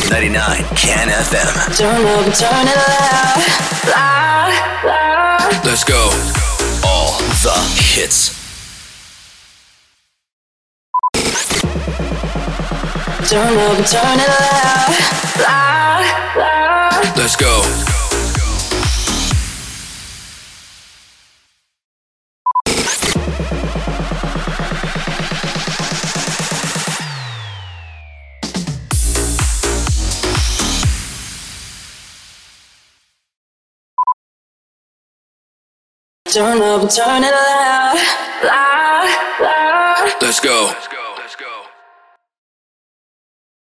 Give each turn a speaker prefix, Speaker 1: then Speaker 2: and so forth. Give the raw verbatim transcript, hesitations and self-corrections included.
Speaker 1: ninety-nine Can F M.
Speaker 2: Turn up, turn it loud, loud, loud.
Speaker 1: Let's go. All the hits.
Speaker 2: Turn up, turn it loud, loud, loud.
Speaker 1: Let's go.
Speaker 2: Turn up, turn it loud, loud, loud.
Speaker 1: Let's go.